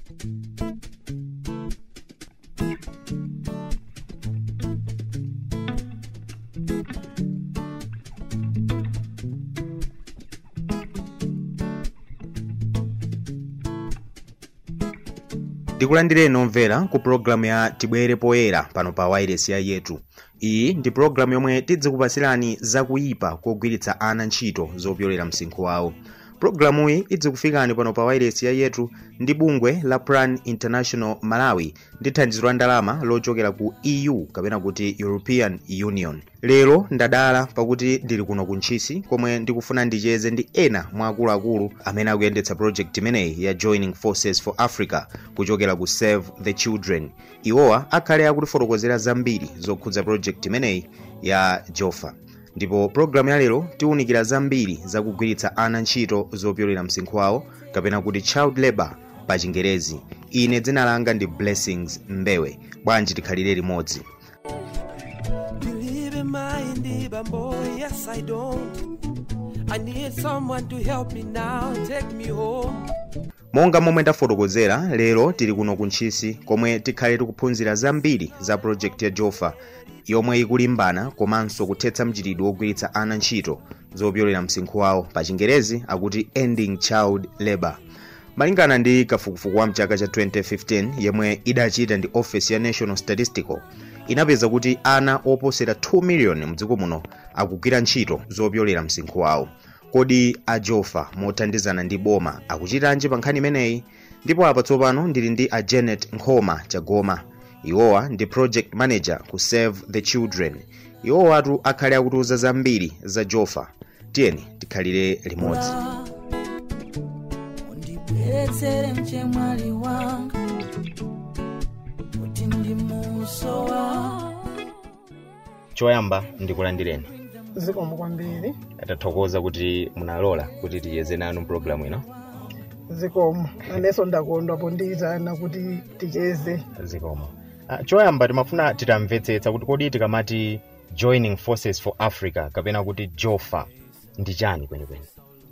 Tikulandireni omvera ku programu ya Tibwere Poyera pano pa wireless ya yetu. Iyi ndi programu yomwe tidzikupasirani zakuyipa kogwiritsa ana ntchito zopyolera msinkhu wawo. Programu iyi idzikufikani pano pa wireless ya yetu ndi bungwe la Plan International Malawi ndi thandizo la ndalama lochokera ku EU kapena kuti European Union. Lero ndadala pakuti ndili kuno ku Ntchisi komwe ndikufuna ndicheze ndi ena mwa akuluakulu amene akuyendetsa project imeneyi ya Joining Forces for Africa kuchokera ku Save the Children. Iwowa akhale akutifotokozera zambiri zokhudza project imeneyi ya Jofa. Ndipo programu ya lero tiwunikira zambiri zakugwiritsa ana ntchito zopyolera msinkhu wawo kapena kuti child labor pa Chingerezi. Ine dzina langa ndi Blessings Mbewe. Bwanji tikhalire limodzi. Monga momwe ndafotokozera, lero tili kuno ku Ntchisi komwe tikhale tikuphunzira zambiri za project ya Jofa yomwe ikulimbana komanso kuthetsa mchitidwe wogwiritsa ana ntchito zopyolera msinkhu wawo pa Chingerezi akuti Ending Child Labor. Malingana ndi kafukufuku wa mchaka cha 2015 yemwe idachita ndi Office ya National Statistical, inapeza kuti ana oposera 2 million mdziko muno akugwira ntchito zopyolera msinkhu wawo. Kodi a Jofa mothandizana ndi boma akuchitanji pa nkhani imeneyi? Ndipo apa tsopano ndili ndi a Janet Nkhoma Chagoma. Iwowa ndi project manager ku Save the Children. Iwowa atu akhale akutiuza zambiri za Jofa. Tiyeni tikhalire limodzi. Choyamba ndikulandireni. Zikomo kwambiri. Tathokoza kuti munalola kuti tiyeze nanu programu ino. Zikomo. Aneso ndakondwa pondiyitana kuti ticheze. Zikomo. Choyamba timafuna titamvetsetsa kuti kodi tikamati Joining Forces for Africa kapena kuti Jofa ndi chani kwenikweni?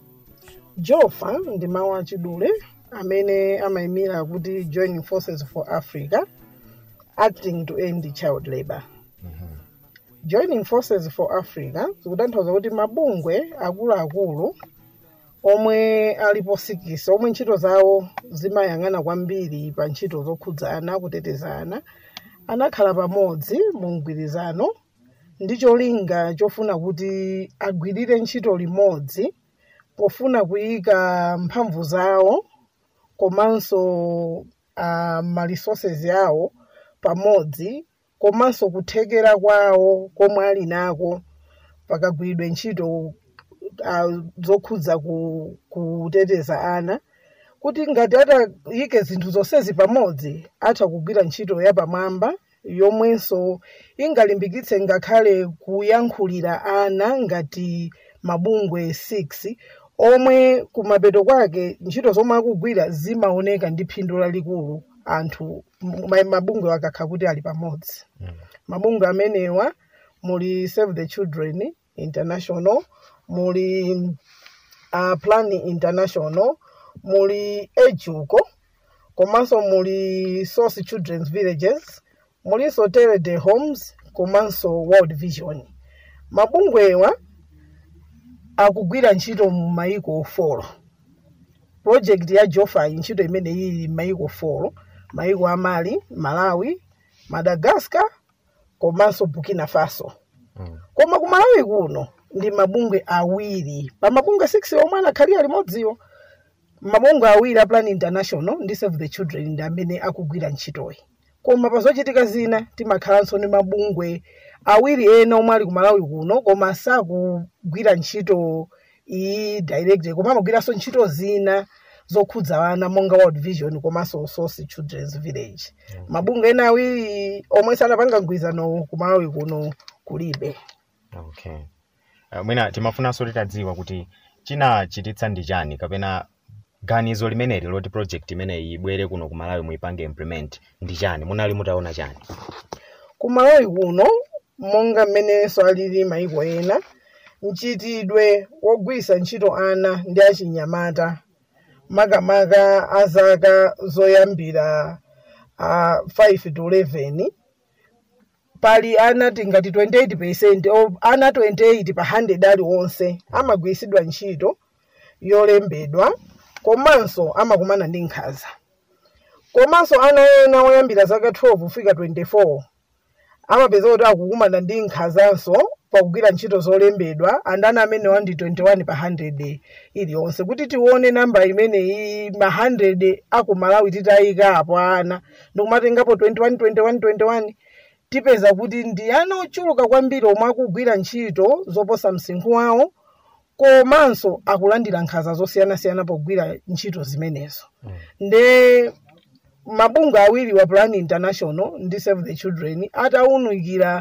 Jofa ndi mawu achidule amene amayimira kuti Joining Forces for Africa, acting to end child labor. Joining Forces for Africa zikutanthauza kuti mabungwe akuluakulu omwe alipo 6 omwe ntchito zawo zimayang'ana kwambiri pa ntchito zokhudzana kutetezana anakhala pamodzi mu mgwirizano ndi cholinga chofuna kuti agwirire ntchito limodzi pofuna kuyika mphamvu zawo komanso ma resources yawo pamodzi komanso kuthekera kwawo komwe ali nako pakagwiridwe ntchito zokhudza kuteteza ana kuti ngati atayike zinthu zonsezi pamodzi atha kugwira ntchito yapamwamba yomwenso ingalimbikitse ngakhale kuyankhulira ana ngati mabungwe 6 omwe kumapeto kwake ntchito zomwe akugwira zimaoneka ndi phindu lalikulu anthu mabungwe akakhala kuti ali pamodzi. Mabungwe amenewa muli Save the Children International, muli Plan International, muli Ejuko, komanso muli Source Children's Villages, muli Sotere de Homes, komanso World Vision. Mabungwewa akugwira ntchito mu mayiko 4. Project ya Jofa ntchito imene ili mayiko 4, mayiko a Mali, Malawi, Madagascar, komanso Burkina Faso. Koma ku Malawi kuno ndi mabungwe awiri. Pa mabungwe 6 omwe anakhalira limodziwo. Mabungwe awiri a Plan International ndi Save the Children ndi amene akugwira ntchitoyi. Koma pazochitika zina timakhalanso ndi mabungwe awiri ena omwe ali ku Malawi kuno koma sakugwira ntchito iyi direct koma amagwiranso ntchito zina zokhudza wana monga World Vision komanso Source Children's Village. Mabungwe ena awiri omwe sanapanga mgwirizano ku Malawi kuno kulibe. Okay. Mwina timafunanso titadziwa kuti chinachititsa ndi chani kapena ganizo limeneli loti project imeneyi ibwere kuno ku Malawi muipange implement ndi chani, munali mutaona chani? Ku Malawi kuno monga mmenenso alili mayiko ena, mchitidwe wogwisa ntchito ana ndi achinyamata makamaka azaka zoyambira 5 to 11 pali ana tingati 28% ana 28 pa 100 aliwonse amagwiritsidwa ntchito yolembedwa komanso amakumana ndi nkhanza. Komanso ana ena oyambira zaka 12 kufika 24 amapeza kuti akukumana ndi nkhanzanso pakugwira ntchito zolembedwa, andana amene ndi 21 pa 100 iliyonse. Kuti tione namba imeneyi ma 100 aku Malawi titayikapo ana ndikumatengapo 21 tipeza kuti ndi ana ochuluka kwambiri omwe akugwira ntchito zoposa msinkhu wawo komanso akulandira nkhanza zosiyanasiyana pogwira ntchito zimenezo. Nde mabungwe awiri wa Plan International ndi Save the Children atawunikira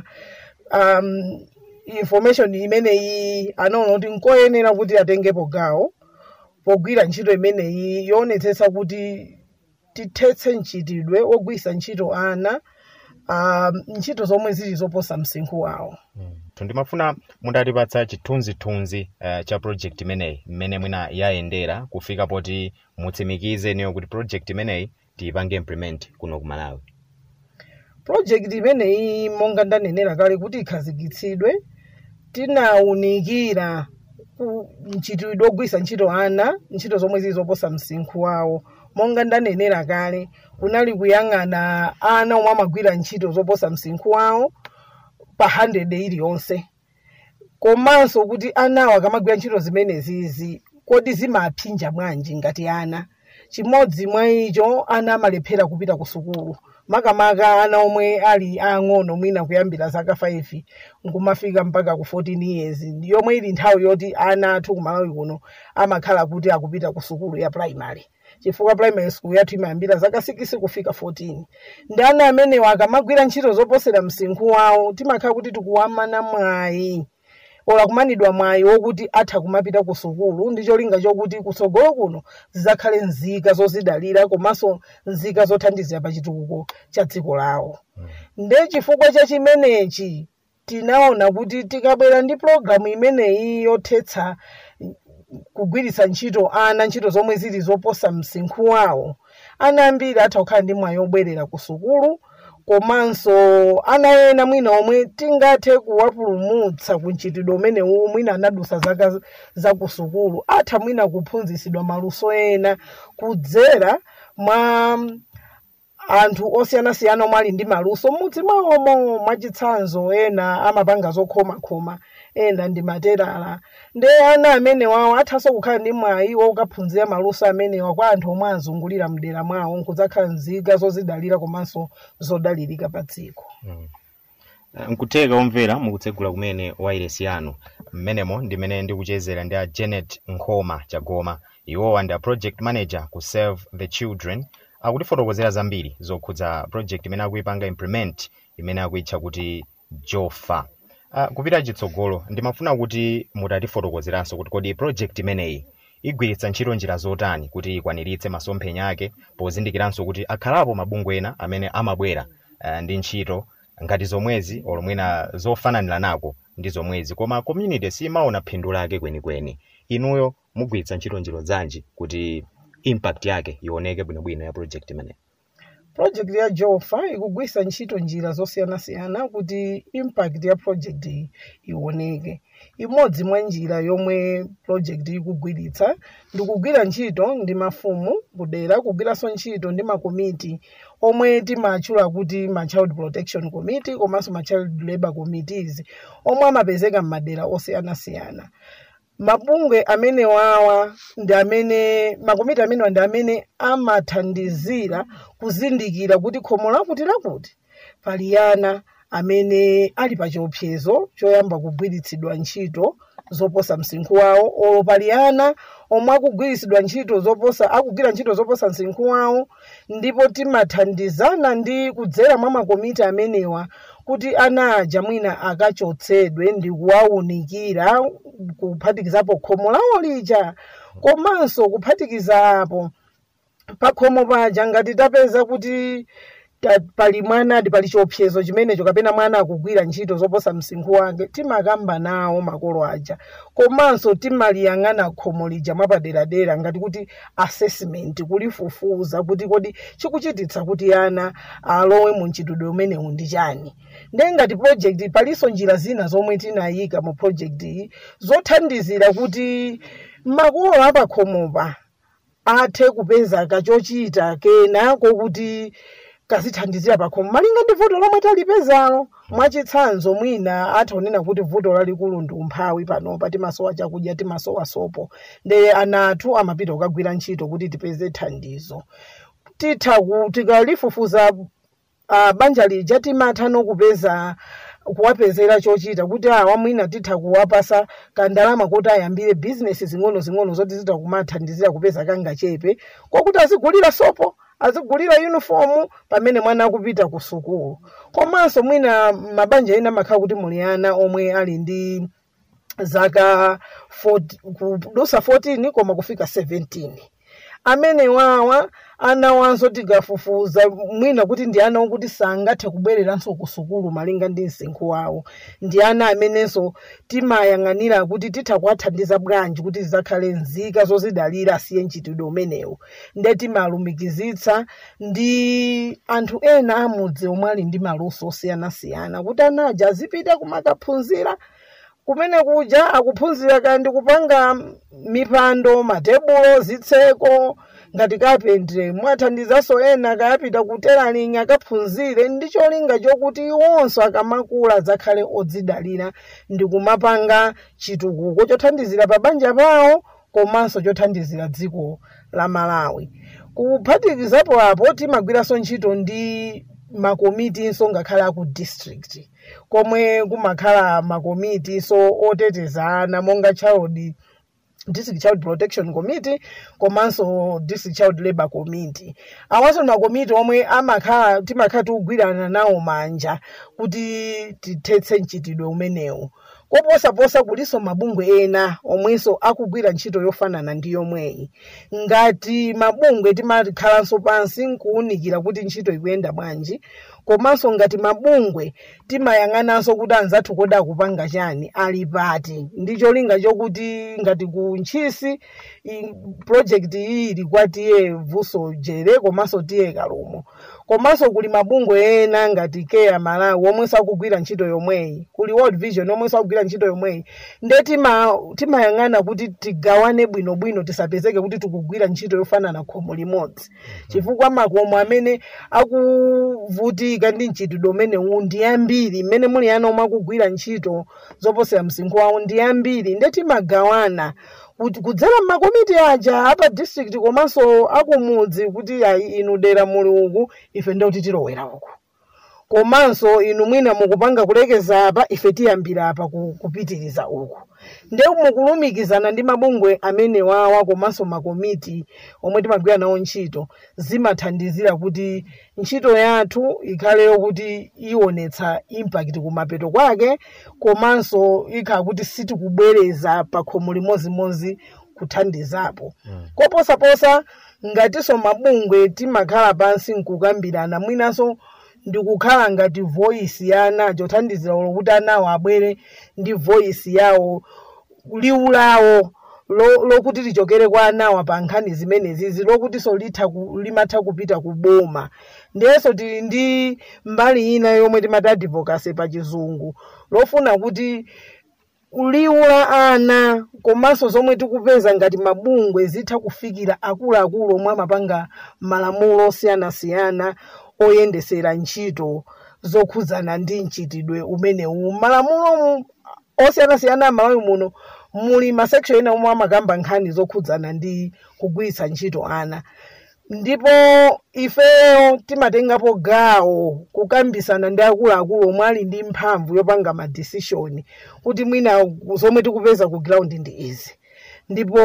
information imeneyi anaona kuti nkoyenera kuti atengepo gawo pogwira ntchito imeneyi yoonetsetsa kuti tithetse mchitidwe wogwisa ntchito ana ntchito zomwe zili zoposa msinkhu wawo. Ndimafuna mundatipatsa chithunzithunzi cha project imeneyi mmene mwina yayendera kufika poti mutsimikize niyo kuti project imeneyi tiyipange implement kuno ku Malawi. Project imeneyi monga ndanenera kale kuti ikhazikitsidwe tinawunikira mchitidwe wogwisa ntchito ana ntchito zomwe zili zoposa msinkhu wawo. Monga ndanenera kale kunali kuyang'ana ana omwe amagwira ntchito zoposa msinkhu wawo pa 100 iliyonse. Komanso kuti anawo akamagwira ntchito zimenezizi kodi zimaphinja bwanji ngati ana. Chimodzi mwa icho ana amalephera kupita ku sukulu. Makamaka ana omwe ali ang'ono mwina kuyambira zaka 5 nkumafika mpaka ku 14 years yomwe ili nthawi yoti ana athu ku Malawi kuno amakhala kuti akupita ku sukulu ya primary. Chifukwa primary school yathu imayambira zaka 6 kufika 14. Ndi ana amenewa akamagwira ntchito zoposera msinkhu wawo timakhala kuti tikuwamana mwayi ola kumanidwa mwayi wokuti atha kumapita ku sukulu ndi cholinga chokuti kutsogolo kuno zizakhale nzika zozidalira komanso nzika zothandizira pa chitukuko cha dziko lawo. Nde chifukwa cha chimenechi tinaona kuti tikabwera ndi programu imeneyi yothetsa kugwiritsa ntchito ana ntchito zomwe zili zoposa msinkhu wawo, ana ambiri atha kukhala ndi mwayi obwerera ku sukulu komanso ana ena mwina omwe tingathe kuwapulumutsa ku mchitidwe umenewu mwina anadusa zaka za ku sukulu atha mwina kuphunzitsidwa maluso ena kudzera mwa anthu osiyanasiyana omwe ali ndi maluso m'mudzi mwawomo. Mwachitsanzo ena amapanga zokhomakhoma, ena ndi materala. Nde ana amene wawo athanso kukhala ndi mwayi wokaphunzira maluso amenewa kwa anthu omwe azungulira mdera mwawo nkudzakhala nzika zozidalira komanso zodalirika pa dziko. Nkutheka omvera mukutsegula kumene wireless yanu mmenemo ndimene ndikuchezera ndi a Janet Nkhoma Chagoma. Iwowa ndi a project manager ku Save the Children. Akutifotokozera zambiri zokhudza project imene akuyipanga implement imene akuyitcha kuti Jofa. Kupita chitsogolo ndimafuna kuti mutatifotokozeranso kuti kodi project imeneyi igwiritsa ntchito njira zotani kuti ikwaniritse masomphenya ake pozindikiranso kuti akhalapo mabungwe ena amene amabwera ndi ntchito ngati zomwezi olomwena zofananira nako ndi zomwezi koma community simaona phindu lake kwenikweni. Inuyo mugwiritsa ntchito njira zanji kuti impact yake ioneke bwinobwino ya project imene? Project ya Jofa ikugwisa ntchito njira zosiyanasiyana kuti impact ya project ioneke. Imodzi mwa njira yomwe project ikugwiritsa ndikugwira ntchito ndi mafumu kudera, kugwiranso ntchito ndi makomiti omwe timatchula kuti ma Child Protection Committee komanso ma Child Labor Committees omwe amapezeka m'madera osiyanasiyana. Mabungwe amene wawa ndi amene makomiti amene ndi amene amathandizira kuzindikira kuti khomo lakuti pali ana amene ali pa chiopsezo choyamba kugwiritsidwa ntchito zoposa msinkhu wawo, olo pali ana omwe akugwiritsidwa ntchito zoposa akugwira ntchito zoposa msinkhu wawo, ndipo timathandizana ndi kudzera mwa makomiti amenewa kuti ana aja mwina akachotsedwe ndi kuwawunikira kuphatikizapo khomo lawo lija komanso kuphatikizapo pa khomo paja ngati tapeza kuti pali mwana pali chiopsezo chimenecho kapena mwana akugwira ntchito zoposa msinkhu wake, timakamba nawo makolo aja, komanso timaliyang'ana khomo lija mwapaderadera ngati kuti assessment, kulifufuza kuti kodi chikuchititsa kuti ana alowe mu mchitidwe umenewu ndi chani. Ndiye ngati project palinso njira zina zomwe tinayika mu project iyi zothandizira kuti makolo apakhomopa athe kupeza kachochita kenako kuti kazithandizira pakhomo malinga ndi vuto lomwe talipezalo. Mwachitsanzo mwina ataonena kuti vuto lalikulu ndi umphawi panopa, timasowa chakudya, timasowa sopo, ndi ana athu amapita kukagwira ntchito kuti tipeze thandizo. Tikalifufuza banja lija timatha nokupeza kuwapezera chochita kuti awa mwina titha kuwapasa kandalama kuti ayambire bizinesi zing'ono zoti zitakumathandizira kupeza kangachepe kokuti azigulira sopo, azigulira uniform pamene mwana akupita ku sukulu. Komanso mwina mabanja ena makhala kuti muli ana omwe ali ndi zaka 14 koma kufika 17. Amene wawa ana wanso tikafufuza mwina kuti ndi ana okuti sangathe kubwereranso ku sukulu malinga ndi msinkhu wawo, ndi ana amenenso timayang'anira kuti titha kuwathandiza bwanji kuti zizakhale nzika zozidalira asiye mchitidwe umenewu. Ndiye timalumikizitsa ndi anthu ena amudzi omwe ali ndi maluso osiyanasiyana kuti ana aja azipita kumakaphunzira kumene kuja akuphunzira kandi kupanga mipando, matebulo, zitseko, ngati kapendre mwathandizanso ena kayapita kuteralinga akaphunzire ndi cholinga chokuti iwonso akamakula adzakhale odzidalira ndi kumapanga chitukuko chothandizira pa banja pawo komanso chothandizira dziko la Malawi. Kuphatikizapo apo timagwiranso ntchito ndi makomiti ngakhale aku district komwe kumakhala makomiti oteteza ana monga District Child Protection Committee komanso District Child Labor Committee. Awanso makomiti omwe timakhala tikugwirana nawo manja kuti tithetse mchitidwe umenewu. Koposaposa kuliso mabungwe ena omwenso akugwira ntchito yofanana ndi yomweyi. Ngati mabungwe timakhalanso pansi nkuunikira kuti ntchito ikuyenda bwanji, komanso ngati mabungwe timayang'ananso kuti anzathu koda kupanga chani, ali pati, ndi cholinga chokuti ngati ku Ntchisi project iyi ili kwa tiye Vuso Jere komanso tiye Kalumo. Komanso kuli mabungwe ena ngati Care Malawi omwenso akugwira ntchito yomweyi, kuli World Vision omwenso akugwira ntchito yomweyi. Ndiye timayang'ana kuti tigawane bwinobwino tisapezeke kuti tikugwira ntchito yofanana khomo limodzi. Chifukwa makomo amene akuvutika ndi mchitidwe umenewu ndi ambiri, mmene muli ana omwe akugwira ntchito zoposera msinkhu wawo ndi ambiri. Ndiye timagawana kuti kudzera makomiti aja apa district komanso akumudzi kuti inu dera muli uku ife ndiye kuti tilowera uku, komanso inu mwina mukupanga kulekeza apa ife tiyambira apa kupitiriza uku. Ndiye mukulumikizana ndi mabungwe amene wawa komanso makomiti omwe timagwira nawo ntchito zimathandizira kuti ntchito yathu ikhale yokuti ionetsa impact kumapeto kwake, komanso ikhala kuti sitikubwereza pa khomo limodzi kuthandizapo. Koposaposa ngatinso mabungwe timakhala pansi nkukambirana mwinanso ndikukhala ngati voice yana chothandizira kuti anawo abwere ndi voice yawo, liwu lawo lokuti lichokere kwa anawa pa nkhani zimenezi lokuti limatha kupita kuboma. Ndiyenso tili ndi mbali ina yomwe timati advocacy pa chizungu lofuna kuti liwu la ana komanso zomwe tikupeza ngati mabungwe zitha kufikira akuluakulu omwe amapanga malamulo osiyanasiyana oyendesera ntchito zokhudzana ndi mchitidwe umenewu. Malamulo osiyanasiyana Malawi muno muli masection ena omwe amakamba nkhani zokhudzana ndi kugwiritsa ntchito ana, ndipo ifeyo timatengapo gawo kukambisana ndi akuluakulu omwe ali ndi mphamvu yopanga ma decision kuti mwina zomwe tikupeza ku ground ndi izi, ndipo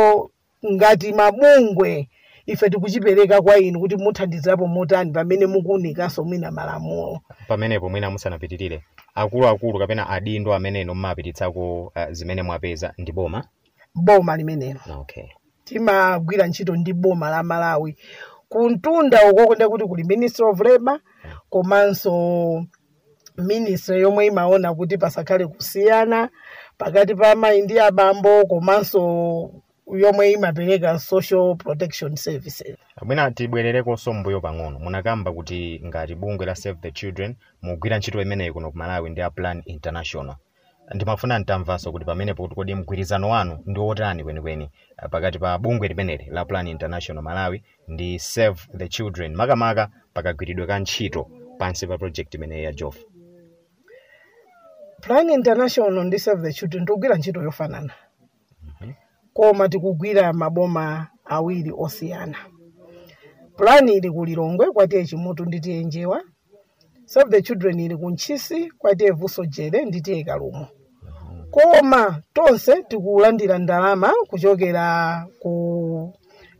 ngati mabungwe ife tikuchipereka kwa inu kuti muthandizirapo motani pamene mukuunikanso mwina malamulo. Pamenepo mwina musanapitirire akuluakulu kapena adindo amene ino mmapititsako zimene mwapeza ndi boma limenelo. Okay. Timagwira ntchito ndi boma la Malawi kuntunda uko ndi kuti kuli Ministry of Labour komanso ministry yomwe imaona kuti pasakhale kusiyana pakati pa amayi ndi abambo komanso yomwe imapereka social protection services. Mwina tibwerereko sombuyo pang'ono munakamba kuti ngati bungwe la Save the Children mugwira ntchito imeneyi kuno ku Malawi ndi Plan International. Ndimafuna ntamvaso kuti pamene kuti kodi mgwirizano wanu ndi wotani kwenikweni pakati pa bungwe limeneli la Plan International Malawi ndi Save the Children makamaka pakagwiridwe ka ntchito pansi pa project imeneyi ya Jofa. Plan International ndi Save the Children tikugwira ntchito yofanana. Koma tikugwira maboma awiri osiyana. Plan ili ku Lilongwe kwatiye Chimutu nditiye Njewa. Save the Children ili ku Ntchisi kwatiye Vusojere nditiye Kalumo. Koma tonse tikulandira ndalama kuchokera ku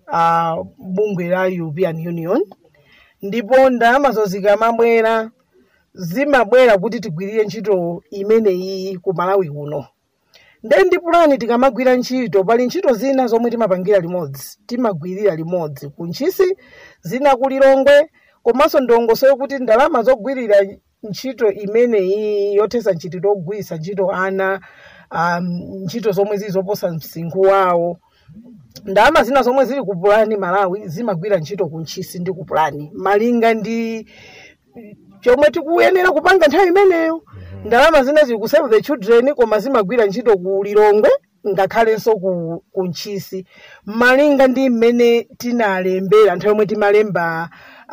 bungwe la European Union. Ndipo ndalama zikamabwera zimabwera kuti tigwirire ntchito imeneyi ku Malawi kuno. Ndi plan tikamagwira ntchito pali ntchito zina zomwe timapangira limodzi timagwirira limodzi ku Ntchisi zina ku Lilongwe komanso ndongoso kuti ndalama zogwirira ntchito imeneyi yothetsa ntchito ogwisa ntchito ana ntchito zomwe zizoposa msinkhu wawo. Ndalama zina zomwe zili ku plan Malawi zimagwira ntchito ku Ntchisi ndi ku plan malinga ndi chomwe tikuyenera kupanga nthawi imeneyo. Ndalama zina zili ku Save the Children koma zimagwira ntchito ku Lilongwe ngakhalenso ku Ntchisi malinga ndi mmene tinalembera nthawi yomwe timalemba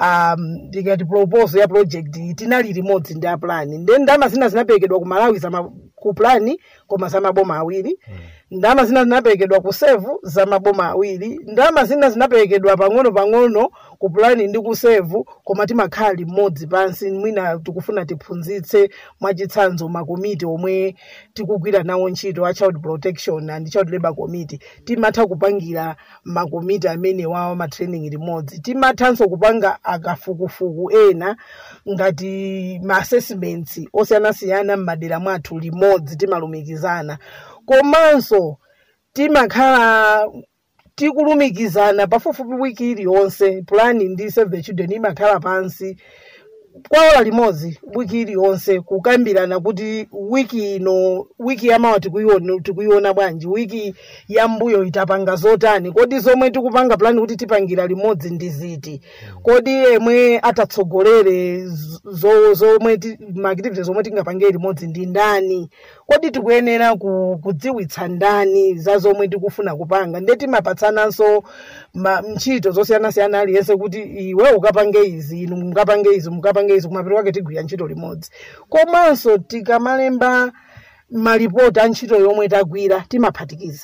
tikati proposal ya project tinali limodzi ndi plan. Ndi ndalama zina zinaperekedwa ku Malawi ku plan koma za maboma awiri. Ndalama zina zinaperekedwa ku Save za maboma awiri. Ndalama zina zinaperekedwa pang'ono ku plan ndi ku Save koma timakhala limodzi pansi mwina tikufuna tiphunzitse mwachitsanzo makomiti omwe tikugwira nawo ntchito a Child Protection and Child Labor Committee. Timatha kupangira makomiti amene wawo ma training limodzi. Timathanso kupanga akafukufuku ena ngati ma assessments osiyanasiyana m'madera mwathu limodzi timalumikizana. Komanso timakhala tikulumikizana pafupifupi wiki iliyonse. Plan ndi Save the Children imakhala pansi kwa limodzi wiki iliyonse kukambirana kuti wiki yamawa tikuiona bwanji, wiki ya mbuyo itapanga zotani, kodi zomwe tikupanga plan kuti tipangira limodzi ndi ziti, kodi yemwe atatsogolere zomwe activities zomwe tingapange limodzi ndi ndani, kodi tikuyenera kudziwitsa ndani za zomwe tikufuna kupanga. Ndeti mapatsananso ntchito zosiyanasiyana aliyense kuti iwe ukapange izi, inu mukapange izi, mukapange izi, kumapiro kwake tigwira ntchito limodzi. Komanso tikamalemba malipoti a ntchito yomwe tagwira timaphatikiza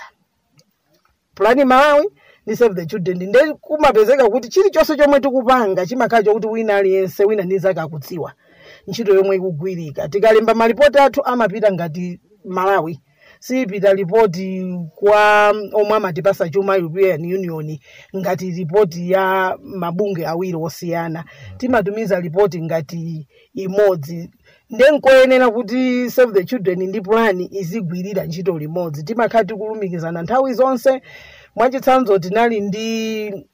Plan Malawi ndi Save the Children. Ndi kumapezeka kuti chilichonse chomwe tikupanga chimakhala chokuti wina aliyense wina ndi zake akudziwa ntchito yomwe ikugwirika. Tikalemba malipoti athu amapita ngati Malawi, sipita ripoti kwa omwe amatipasa chuma European Union ngati ripoti ya mabunge awiri osiyana. Timatumiza ripoti ngati imodzi. Ndenkoyenera kuti Save the Children ndi plan izigwirira ntchito limodzi. Timakhala tikulumikizana nthawi zonse. Mwachitsanzo tinali ndi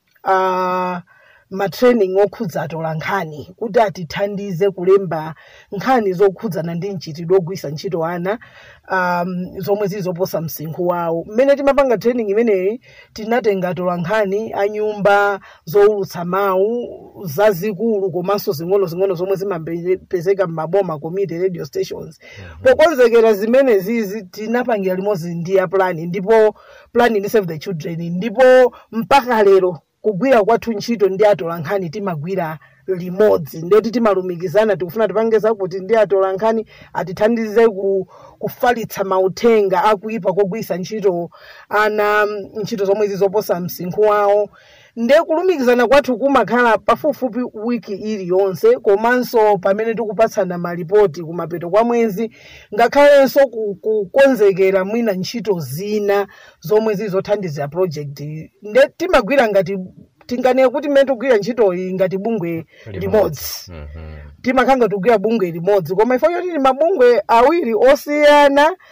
matraining okhudza atola nkhani kuti atithandize kulemba nkhani zokhudzana ndi mchitidwe ogwisa ntchito ana zomwe zizoposa msinkhu wawo. Mmene timapanga training imeneyi tinatenga atola nkhani a nyumba zowulutsa mawu zazikulu komanso zing'ono zomwe zimapezeka m'maboma community radio stations. Pokonzekera zimene zizi tinapangira limodzi ndi ya plan, ndipo plan ndi Save the Children, ndipo mpaka lero kugwira kwathu ntchito ndi atola nkhani timagwira limodzi. Ndeti timalumikizana tikufuna tipangeza kuti ndi atola nkhani atithandize kufalitsa mauthenga akuipa kogwisa ntchito ana ntchito zomwe zizoposa msinkhu wawo. Nde kulumikizana kwathu kumakhala pafupifupi wiki iliyonse, komanso pamene tikupatsana malipoti kumapeto kwa mwezi, ngakhalenso kukonzekera mwina ntchito zina zomwe zizothandizira project. Nde timagwira ngati tingane kuti mmene tikugwira ntchito iyi ngati bungwe limodzi. Timakhala tikugwira bungwe limodzi, koma ifo yoti mabungwe awiri osiyana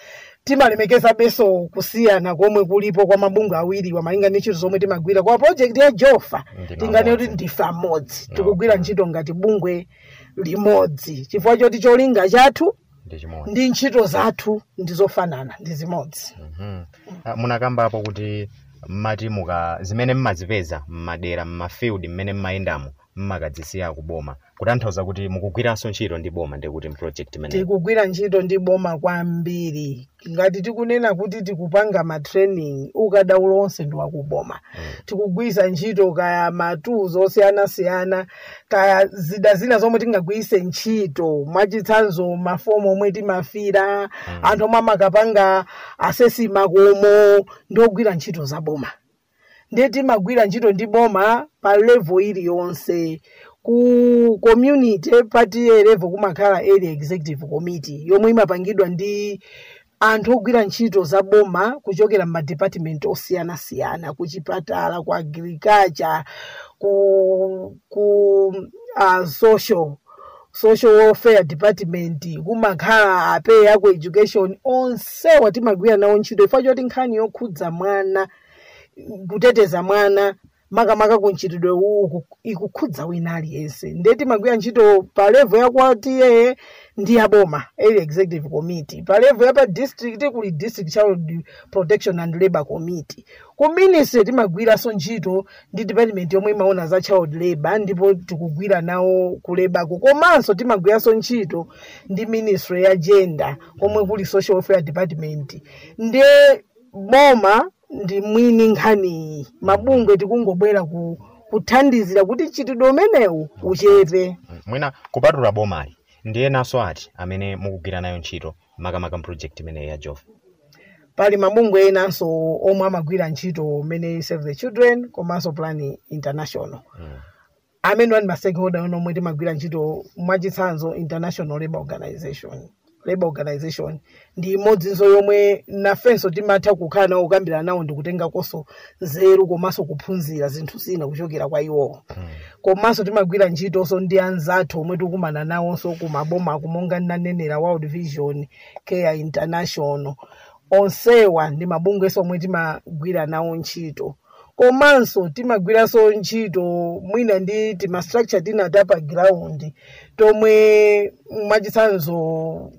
timalemekeza beso kusiyana komwe kulipo kwa mabungwe awiri wamalinga ndi ntchito zomwe timagwira kwa project ya Jofa tingane kuti ndife amodzi tikugwira ntchito ngati bungwe limodzi chifukwa choti cholinga chathu ndi ntchito zathu ndizofanana ndi zimodzi. Munakambapo kuti mati zimene mmazipeza mmadera mmafield mmene mmayendamo mmakadzisiya kuboma kutanthauza kuti mukugwiranso ntchito ndi boma ndikuti project imene tikugwira ntchito ndi boma kwambiri ngati tikunena kuti tikupanga ma training ukadaulo onse ndi wakuboma tikugwiza ntchito kaya matools osiyanasiyana kaya zida zina zomwe tingagwirise ntchito mwachitsanzo mafomu omwe timafira anthu omwe amakapanga asesi makomo ndogwira ntchito za boma ndiye timagwira ntchito ndi boma pa level iliyonse ku community party level kumakhala area executive committee yomwe imapangidwa ndi anthu ogwira ntchito za boma kuchokera ma department osiyanasiyana ku chipatala ku agriculture ku social welfare department kumakhala apeya ku education onsewa timagwira nawo ntchito ifo choti nkhani yokhudza mwana kuteteza mwana makamaka kunchitidwe uku ikukhudza wina aliyense ndiye timagwira ntchito pa level ya kwati ndi ya boma area executive committee pa level ya pa district kuli district child protection and labor committee ku ministry timagwiranso ntchito ndi department yomwe imaona za child labor ndipo tikugwira nawo ku labor komanso timagwiranso ntchito ndi ministry ya gender komwe kuli social welfare department ndiye boma ndi mwini nkhani mabungwe tikungobwera kuthandizira kuti mchitidwe umenewu uchepe. Mwina kupatula bomali ndiye naso ati amene mukugwira nayo ntchito makamaka project imene ya Jofa pali mabungwe enanso omwe amagwira ntchito mene Save the Children komanso Plan International amene wani ma-stakeholder omwe timagwira ntchito mwachitsanzo International Labor Organization ndi imodzinso yomwe nafenso timatha kukhala nawo kukambirana nawo ndikutenga koso nzeru komanso kuphunzira zinthu zina kuchokera kwa iwo komanso timagwira ntchitonso ndi anzathu omwe tikumana nawonso kumaboma kumonga nanenera World Vision Care International onsewa ndi mabungwenso omwe timagwira nawo ntchito komanso timagwiranso ntchito mwina ndi timastructure tinatapa ground tomwe mwachitsanzo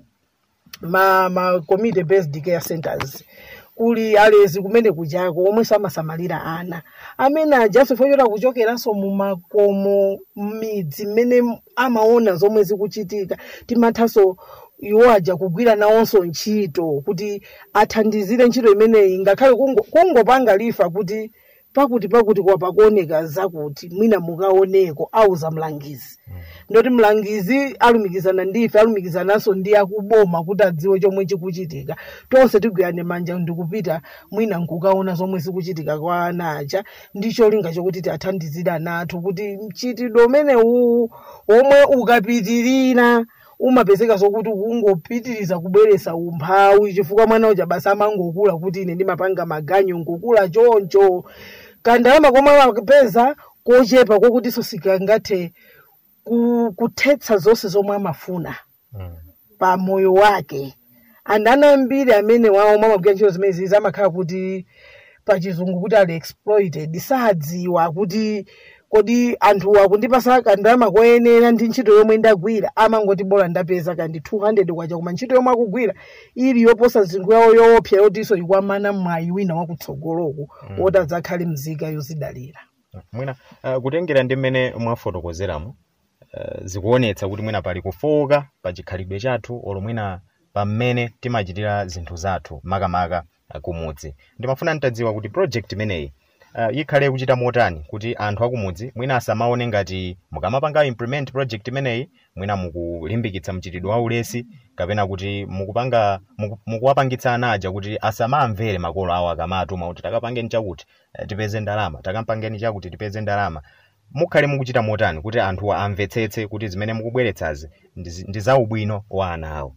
ma community based care centers kuli alezi kumene kujako omwe samasamalira ana amene ajaso foyota kuchokeranso mu makomo midzi mmene amaona zomwe zikuchitika timathaso iwo aja kugwira nawonso ntchito kuti athandizire ntchito imeneyi ngakhale kungopanga lifa kuti pakuti kwa pakuoneka zakuti mwina mukaoneko auza mlangizi ndoti mlangizi alumikizana ndife alumikizananso ndi akuboma kuti adziwe chomwe chikuchitika tonse tigwirane manja ndikupita mwina nkukaona zomwe zikuchitika kwa ana aja ndi cholinga chokuti tiathandizire anathu kuti mchitidwe umenewu omwe ukapitirira umapezeka zokuti kungopitiriza kubweresa umphawi chifukwa mwana uja basi amangokula kuti ine ndimapanga maganyo ngokula choncho kandalama komwe akapeza kochepa kokuti sikangathe kuthetsa zonse zomwe amafuna pa moyo wake andana ambiri amene wawo amagwira ntchito zimene zizi amakhala kuti pachizungu kuti ali exploited sadziwa kuti kodi anthu akundipasa kandalama koyenera ndi ntchito yomwe ndagwira amangoti bola ndapeza kandi 200 kwacha koma ntchito yomwe akugwira ili yoposa zinthu yawo yoopsa yotiso ikwamana mwayi wina wakutsogoloko woti adzakhale mzika yozidalira. Mwina kutengera ndi mmene mwafotokozeramo zikuonetsa kuti mwina pali kufoka pa chikhalidwe chathu olo mwina pamene timachitira zinthu zathu makamaka kumudzi. Ndimafuna nitadziwa kuti project imeneyi ikhale kuchita motani kuti anthu akumudzi mwina asamaone ngati mukamapanga implement project imeneyi mwina mukulimbikitsa mchitidwe wa ulesi kapena kuti mukuwapangitsa ana aja kuti asamamvere makolo awo akamatuma kuti takapangeni chakuti tipeze ndalama takampangeni chakuti tipeze ndalama. Mukhale mukuchita motani kuti anthu amvetsetse kuti zimene mukubweretsazi ndi za ubwino wa ana awo.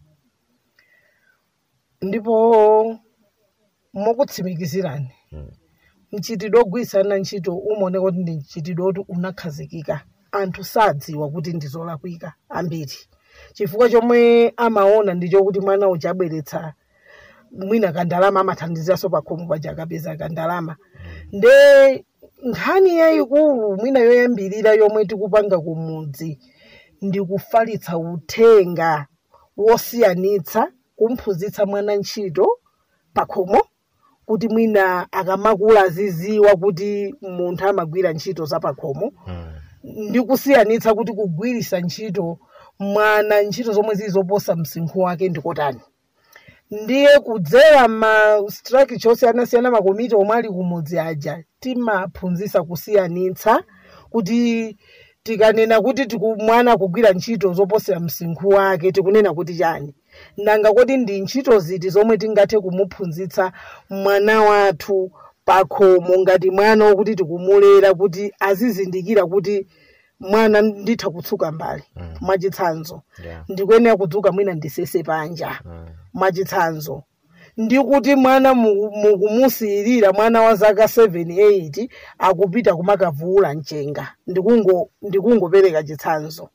Ndipo mukutsimikizirani mchitidwe ogwirisana ntchito umaoneka kuti ndi mchitidwe oti unakhazikika anthu sadziwa kuti ndizolakwika ambiri chifukwa chomwe amaona ndi chokuti mwana uja abweretsa mwina kandalama amathandiziranso pakhomo paja akapeza kandalama. Nde nkhani yayikulu mwina yoyambirira yomwe tikupanga kumudzi ndi kufalitsa uthenga wosiyanitsa, kumphunzitsa mwana ntchito pakhomo kuti mwina akamakula aziziwa kuti munthu amagwira ntchito za pakhomo. Ndi kusiyanitsa kuti kugwirisa ntchito mwana ntchito zomwe zilizoposa msinkhu wake ndikotani. Ndiye kudzera ma structure osiyanasiyana makomiti omwe ali kumudzi aja timaphunzitsa kusiyanitsa kuti tikanena kuti mwana kugwira ntchito zoposera msinkhu wake tikunena kuti chani, nanga kuti ndi ntchito ziti zomwe tingathe kumuphunzitsa mwana wathu pakhomo ngati mwana wokuti tikumulera kuti azizindikira kuti mwana nditha kutsuka mbali. Mwachitsanzo ndikuyenera kudzuka mwina ndisese panja. Mwachitsanzo ndi kuti mwana mukumusiyirira mwana wa zaka 7-8 akupita kumakavula mchenga, ndikungopereka chitsanzo.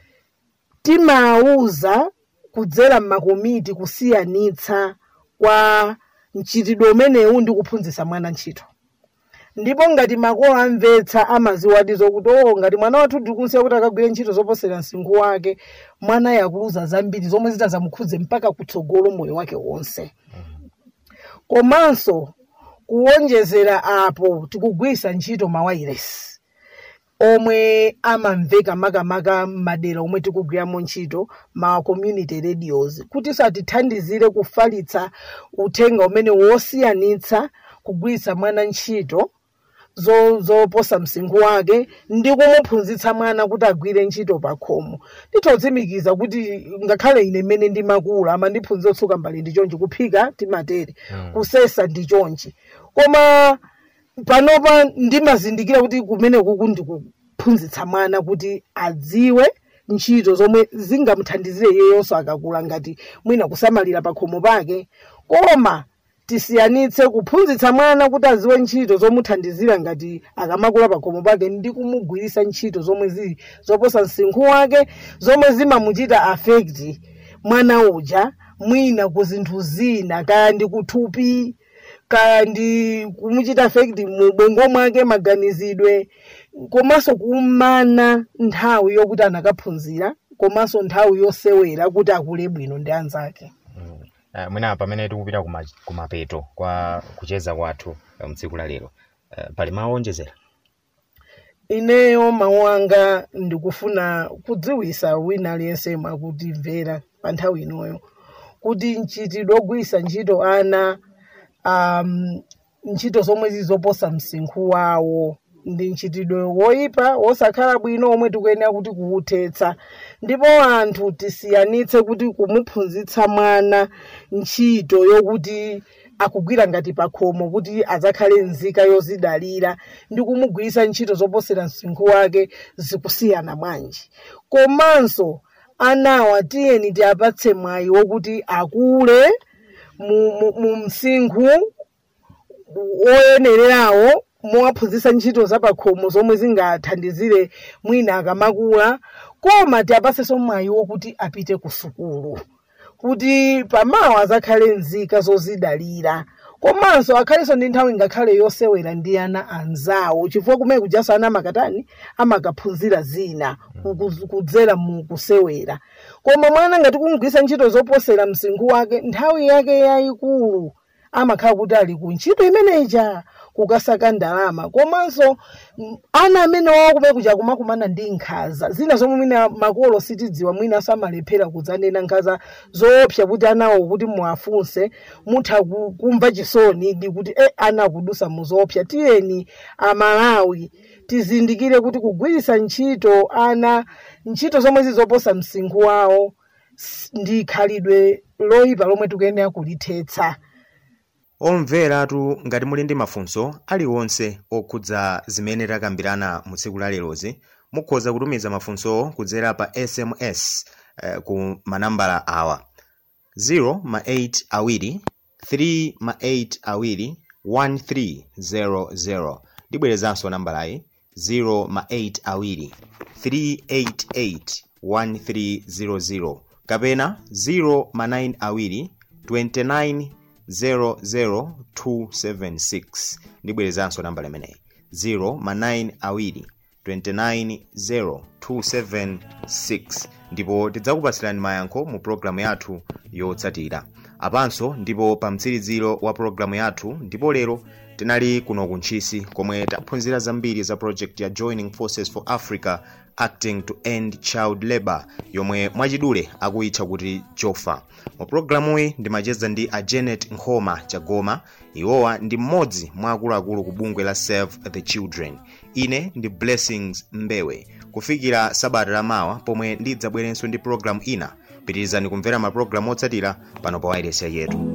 Timauza kudzera m'makomiti kusiyanitsa kwa mchitidwe umenewu ndi kuphunzitsa mwana ntchito. Ndipo ngati makolo amvetsa amaziwadi zokuti ngati mwana wathu tikusiya kuti akagwire ntchito zoposera msinkhu wake, mwana yakuluza zambiri zomwe zitazamukhudze mpaka kutsogolo moyo wake wonse. Komanso kuwonjezera apo tikugwirisa ntchito mawayilesi omwe amamveka makamaka madera omwe tikugwiramo ntchito, ma community radios, kuti satithandizire kufalitsa uthenga umene wosiyanitsa kugwirisa mwana ntchito zoposa msinkhu wake ndi kumuphunzitsa mwana kuti agwire ntchito pakhomo. Nditotsimikiza kuti ngakhale ine mmene ndimakula amandiphunzitsa kutsuka mbali ndi chonchi, kuphika timatere, kusesa ndi chonchi. Koma panopa ndimazindikira kuti kumeneku ndikuphunzitsa mwana kuti adziwe ntchito zomwe zingamuthandizire yeyonso akakula, ngati mwina kusamalira pakhomo pake. Koma tisiyanitse kuphunzitsa mwana kuti aziwe ntchito zomuthandizira ngati akamakula pakhomo pake ndi kumugwirisa ntchito zomwe zili zoposa msinkhu wake, zomwe zimamuchita affect mwana uja mwina ku zinthu zina, kaya ndi kuthupi, kaya ndi kumuchita affect mu bwengo mwake maganizidwe, komanso kumana nthawi yokuti anakaphunzira, komanso nthawi yosewera kuti akule bwino ndi anzake. Mwina pamene tikupita kumapeto kwa kucheza kwathu mtsiku la lero, pali mawu onjezera? Ineyo mawu anga ndikufuna kudziwisa wina aliyense akutimvera pa nthawi inoyo kuti mchitidwe ogwirisa ntchito ana ntchito zomwe zizoposa msinkhu wawo ndi mchitidwe woyipa wosakhala bwino omwe tikuyenera kuti kuwuthetsa. Ndipo anthu tisiyanitse kuti kumuphunzitsa mwana ntchito yokuti akugwira ngati pakhomo kuti adzakhale nzika yozidalira ndi kumugwirisa ntchito zoposera msinkhu wake zikusiyana bwanji. Komanso anawa tiyeni tiapatse mwayi wokuti akule mu msinkhu woyenererawo, muwaphunzitsa ntchito za pakhomo zomwe zingathandizire mwina akamakula. Koma tiapatsenso mwayi wokuti apite ku sukulu kuti pamawa azakhale nzika zozidalira, komanso akhalenso ndi nthawi ngakhale yosewera ndi ana anzawo, chifukwa kumene kujaso ana amakatani amakaphunzira zina kudzera mu kusewera. Koma mwana ngati kumugwirisa ntchito zoposera msinkhu wake, nthawi yake yayikulu amakhala kuti ali ku ntchito imeneja kukasaka ndalama. Komanso ana amene wawo kumene kuja kumakumana ndi nkhaza zina zomwe mwina makolo sitidziwa, mwina samalephera kudzanena nkhaza zoopsa kuti anawo kuti muwafunse mutha kumva chisoni ndi kuti ana akudusa muzoopsa. Tiyeni Amalawi tizindikire kuti kugwirisa ntchito ana ntchito zomwe zizoposa msinkhu wawo ndi khalidwe loyipa lomwe tikuyenera kulithetsa. Omveratu ngati muli ndi mafunso aliwonse okhudza zimene takambirana mu tsiku la lerozi, mukhoza kutumiza mafunso kudzera pa SMS ku manambala awa: 0 awiri 3 8 1300. Ndibwerezanso nambalayi 0 awiri 388 1300 kapena 0 awiri 29 00276. ndibwerezanso nambala imeneyi 092902776 ndipo tidzakupasirani mayankho mu programu yathu yotsatira apanso. Ndipo pa mtsiriziro wa programu yathu ndipo lero tinali kuno kuntchisi komwe taphunzira zambiri za project ya Joining Forces for Africa Acting to End Child Labor yomwe mwachidule akuyitcha kuti JOFA. mu programuyi ndimacheza ndi a Janet Nkhoma Chagoma. iwowa ndi mmodzi mwa akuluakulu ku bungwe la Save the Children. ine ndi Blessings Mbewe. kufikira sabata lamawa pomwe ndidzabwerenso ndi programu ina, pitirizani kumvera mapulogalamu otsatira pano pa wireless yetu.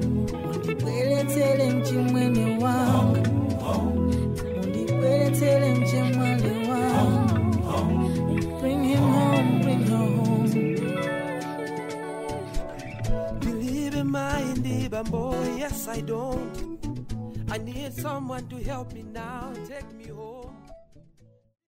Boy, yes I don't. I need someone to help me now, take me home.